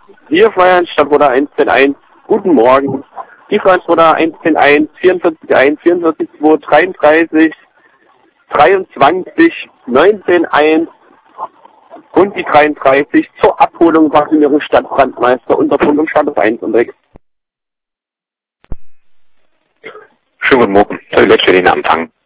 Wir feiern Stadtroder 101. Guten Morgen. Die Stadtroder 101, 44.1, 44.2, 33, 23, 19.1 und die 33 zur Abholung von ihrem Stadtbrandmeister unter Punkt und Status 1 und 6. Schönen guten Morgen. Soll ich letzte den Empfang?